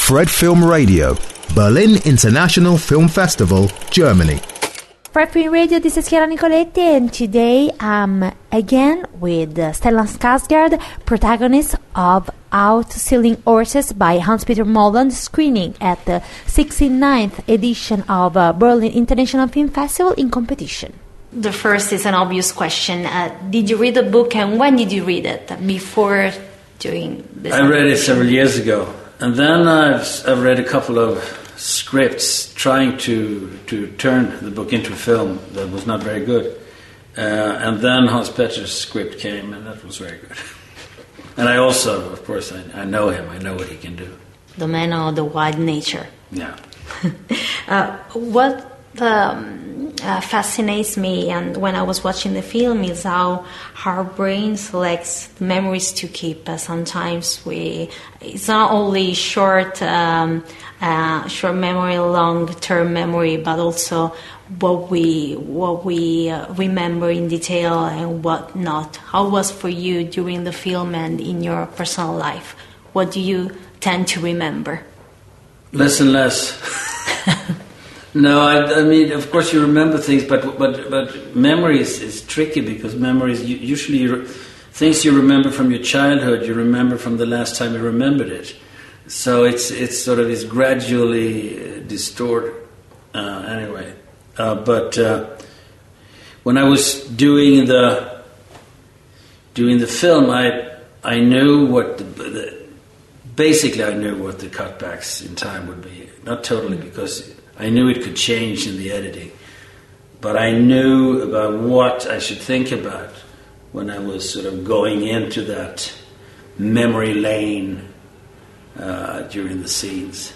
Fred Film Radio, Berlin International Film Festival, Germany. Fred Film Radio, this is Chiara Nicoletti, and today I'm again with Stellan Skarsgård, protagonist of Out-Stealing Horses by Hans-Peter Mollund, screening at the 69th edition of Berlin International Film Festival in competition. The first is an obvious question. Did you read the book, and when did you read it? Before doing this? I read it several years ago. And then I've read a couple of scripts trying to turn the book into a film that was not very good. And then Hans-Peter's script came, and that was very good. And I also, of course, I know him. I know what he can do. The man of the wild nature. Yeah. What fascinates me, and when I was watching the film, is how our brain selects the memories to keep. Sometimes it's not only short memory, long-term memory, but also what we remember in detail and what not. How was for you during the film and in your personal life? What do you tend to remember? Less and less. No, I mean, of course you remember things, but memory is tricky, because memory is usually things you remember from your childhood, you remember from the last time you remembered it. So it's sort of is gradually distorted. Anyway, but when I was doing the film, I knew what basically I knew what the cutbacks in time would be. Not totally, because I knew it could change in the editing, but I knew about what I should think about when I was sort of going into that memory lane during the scenes.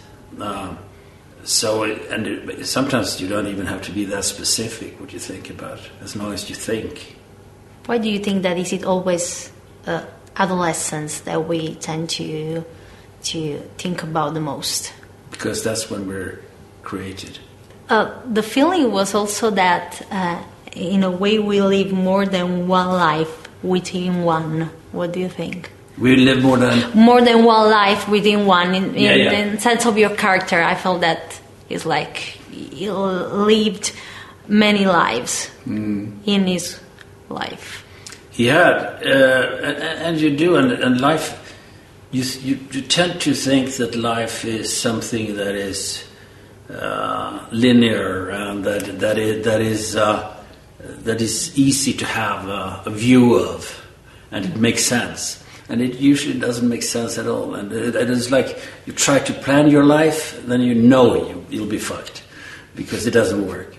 Sometimes you don't even have to be that specific what you think about, as long as you think. Why do you think that? Is it always adolescence that we tend to think about the most? Because that's when we're created. The feeling was also that in a way we live more than one life within one. What do you think? We live more than one life within one. In the sense of your character, I felt that it's like he lived many lives in his life. He had, and you do, and life. You tend to think that life is something that is linear, and that is easy to have a view of, and it makes sense. And it usually doesn't make sense at all. And it is like you try to plan your life, then you'll be fucked, because it doesn't work.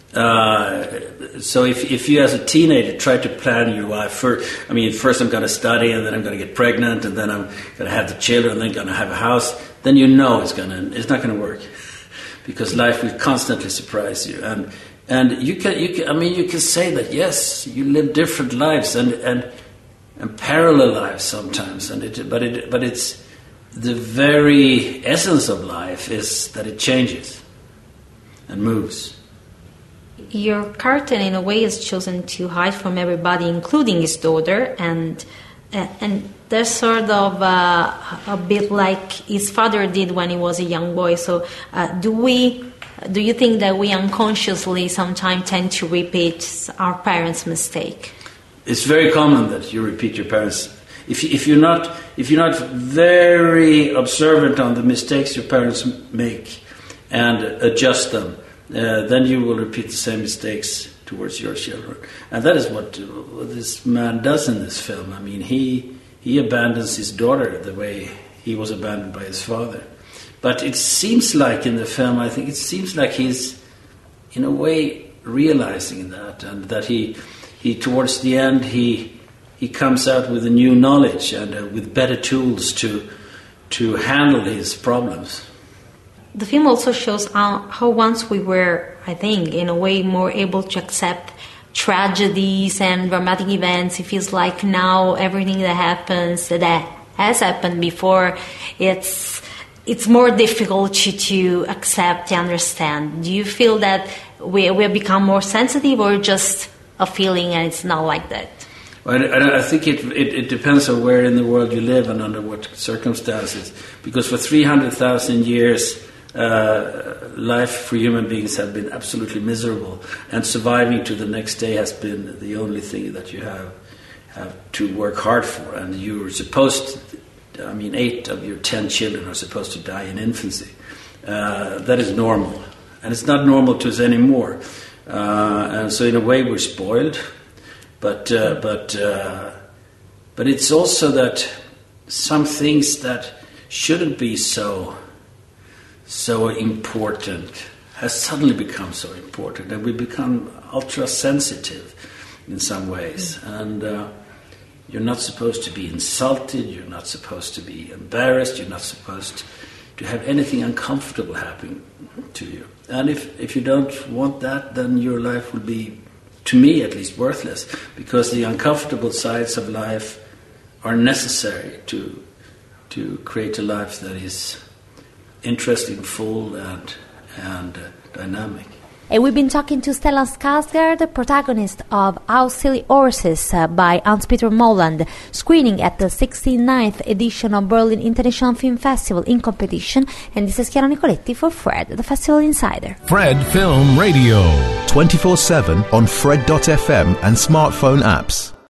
So if you as a teenager try to plan your life, first I'm going to study, and then I'm going to get pregnant, and then I'm going to have the children, and then going to have a house, then it's not going to work, because life will constantly surprise you. And you can say that yes, you live different lives and parallel lives sometimes, but it's the very essence of life is that it changes and moves. Your character, in a way, is chosen to hide from everybody, including his daughter, and there's sort of a bit like his father did when he was a young boy. So, do you think that we unconsciously sometimes tend to repeat our parents' mistake? It's very common that you repeat your parents. If you're not very observant on the mistakes your parents make and adjust them, then you will repeat the same mistakes towards your children. And that is what this man does in this film. I mean, he abandons his daughter the way he was abandoned by his father. But it seems like in the film, he's, in a way, realizing that, and that he towards the end, he comes out with a new knowledge and with better tools to handle his problems. The film also shows how once we were, I think, in a way more able to accept tragedies and dramatic events. It feels like now everything that happens, that has happened before, it's more difficult to accept and understand. Do you feel that we have become more sensitive, or just a feeling and it's not like that? I think it depends on where in the world you live and under what circumstances. Because for 300,000 years, life for human beings have been absolutely miserable, and surviving to the next day has been the only thing that you have to work hard for. And you're supposed to, 8 of your 10 children are supposed to die in infancy. That is normal, and it's not normal to us anymore. And so, in a way, we're spoiled. But it's also that some things that shouldn't be so important has suddenly become so important, and we become ultra sensitive in some ways. And you're not supposed to be insulted. You're not supposed to be embarrassed. You're not supposed to have anything uncomfortable happen to you. And if you don't want that, then your life will be, to me at least, worthless, because the uncomfortable sides of life are necessary to create a life that is interesting, full, and dynamic. And we've been talking to Stellan Skarsgård, the protagonist of How Silly Horses by Hans-Peter Moland, screening at the 69th edition of Berlin International Film Festival in competition. And this is Chiara Nicoletti for Fred, the Festival Insider. Fred Film Radio. 24/7 on Fred.fm and smartphone apps.